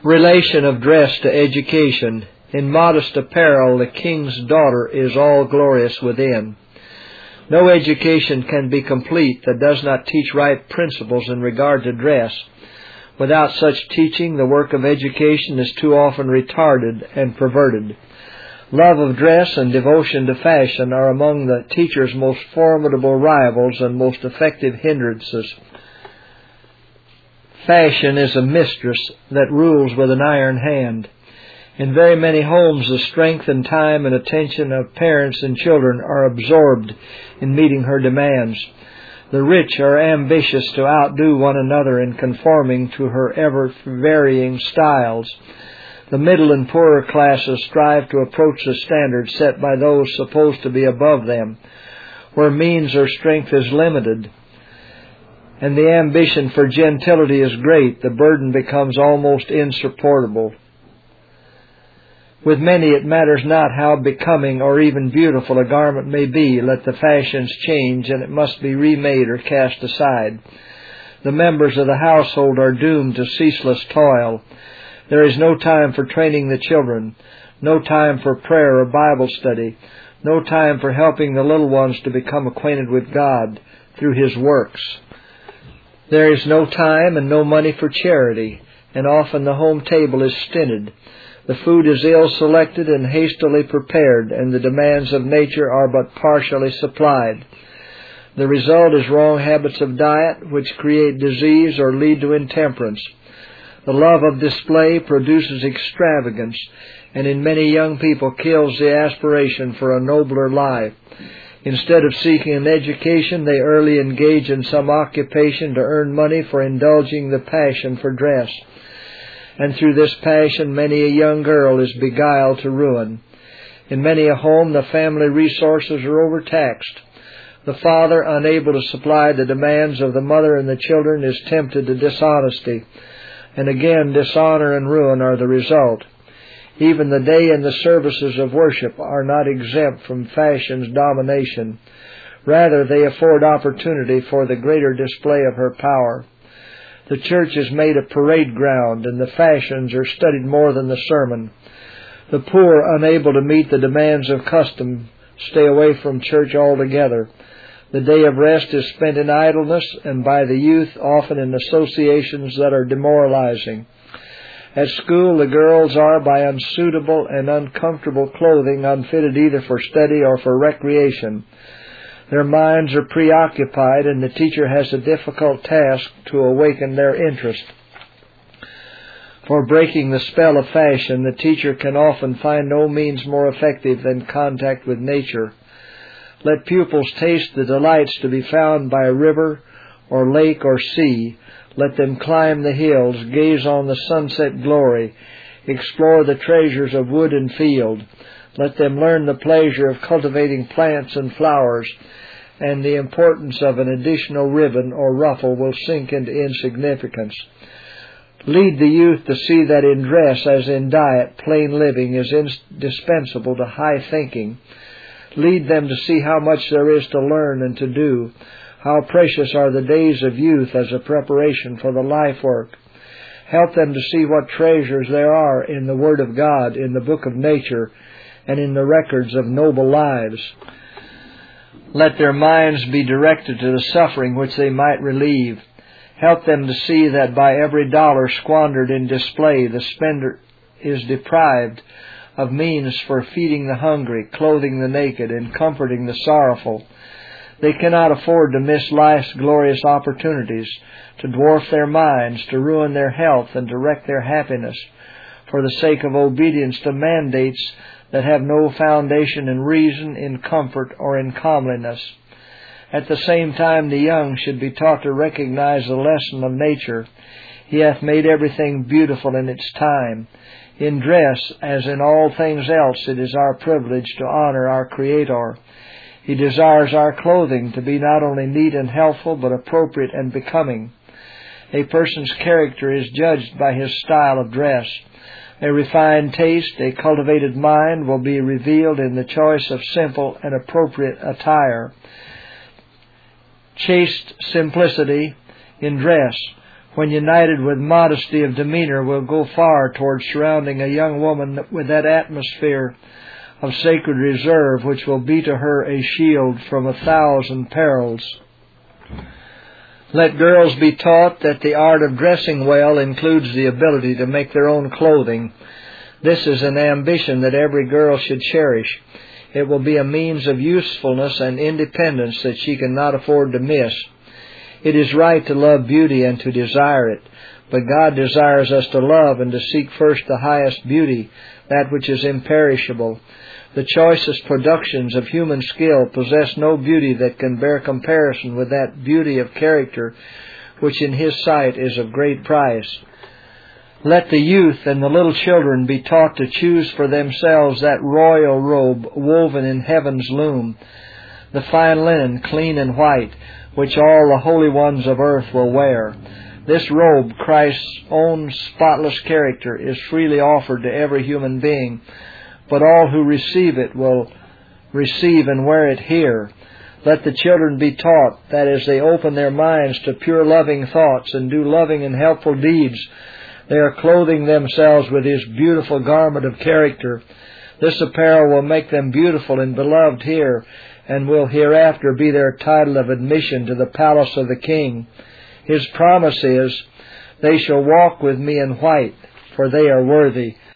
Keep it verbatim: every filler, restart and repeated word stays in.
Relation of dress to education. In modest apparel the king's daughter is all glorious within. No education can be complete that does not teach right principles in regard to dress. Without such teaching, the work of education is too often retarded and perverted. Love of dress and devotion to fashion are among the teacher's most formidable rivals and most effective hindrances. Fashion is a mistress that rules with an iron hand. In very many homes, the strength and time and attention of parents and children are absorbed in meeting her demands. The rich are ambitious to outdo one another in conforming to her ever-varying styles. The middle and poorer classes strive to approach the standards set by those supposed to be above them. Where means or strength is limited, and the ambition for gentility is great, the burden becomes almost insupportable. With many it matters not how becoming or even beautiful a garment may be. Let the fashions change, and it must be remade or cast aside. The members of the household are doomed to ceaseless toil. There is no time for training the children, no time for prayer or Bible study, no time for helping the little ones to become acquainted with God through His works. There is no time and no money for charity, and often the home table is stinted. The food is ill-selected and hastily prepared, and the demands of nature are but partially supplied. The result is wrong habits of diet, which create disease or lead to intemperance. The love of display produces extravagance, and in many young people kills the aspiration for a nobler life. Instead of seeking an education, they early engage in some occupation to earn money for indulging the passion for dress. And through this passion, many a young girl is beguiled to ruin. In many a home, the family resources are overtaxed. The father, unable to supply the demands of the mother and the children, is tempted to dishonesty. And again, dishonor and ruin are the result. Even the day and the services of worship are not exempt from fashion's domination. Rather, they afford opportunity for the greater display of her power. The church is made a parade ground, and the fashions are studied more than the sermon. The poor, unable to meet the demands of custom, stay away from church altogether. The day of rest is spent in idleness, and by the youth often in associations that are demoralizing. At school, the girls are, by unsuitable and uncomfortable clothing, unfitted either for study or for recreation. Their minds are preoccupied, and the teacher has a difficult task to awaken their interest. For breaking the spell of fashion, the teacher can often find no means more effective than contact with nature. Let pupils taste the delights to be found by river or lake or sea. Let them climb the hills, gaze on the sunset glory, explore the treasures of wood and field. Let them learn the pleasure of cultivating plants and flowers, and the importance of an additional ribbon or ruffle will sink into insignificance. Lead the youth to see that in dress, as in diet, plain living is indispensable to high thinking. Lead them to see how much there is to learn and to do, how precious are the days of youth as a preparation for the life work. Help them to see what treasures there are in the Word of God, in the book of nature, and in the records of noble lives. Let their minds be directed to the suffering which they might relieve. Help them to see that by every dollar squandered in display, the spender is deprived of means for feeding the hungry, clothing the naked, and comforting the sorrowful. They cannot afford to miss life's glorious opportunities, to dwarf their minds, to ruin their health, and to wreck their happiness, for the sake of obedience to mandates that have no foundation in reason, in comfort, or in comeliness. At the same time, the young should be taught to recognize the lesson of nature. He hath made everything beautiful in its time. In dress, as in all things else, it is our privilege to honor our Creator. He desires our clothing to be not only neat and healthful, but appropriate and becoming. A person's character is judged by his style of dress. A refined taste, a cultivated mind will be revealed in the choice of simple and appropriate attire. Chaste simplicity in dress when united with modesty of demeanor, will go far towards surrounding a young woman with that atmosphere of sacred reserve which will be to her a shield from a thousand perils. Let girls be taught that the art of dressing well includes the ability to make their own clothing. This is an ambition that every girl should cherish. It will be a means of usefulness and independence that she cannot afford to miss. It is right to love beauty and to desire it, but God desires us to love and to seek first the highest beauty, that which is imperishable. The choicest productions of human skill possess no beauty that can bear comparison with that beauty of character which in His sight is of great price. Let the youth and the little children be taught to choose for themselves that royal robe woven in heaven's loom, the fine linen, clean and white, which all the holy ones of earth will wear. This robe, Christ's own spotless character, is freely offered to every human being, but all who receive it will receive and wear it here. Let the children be taught that as they open their minds to pure loving thoughts and do loving and helpful deeds, they are clothing themselves with His beautiful garment of character. This apparel will make them beautiful and beloved here, and will hereafter be their title of admission to the palace of the King. His promise is, "They shall walk with me in white, for they are worthy."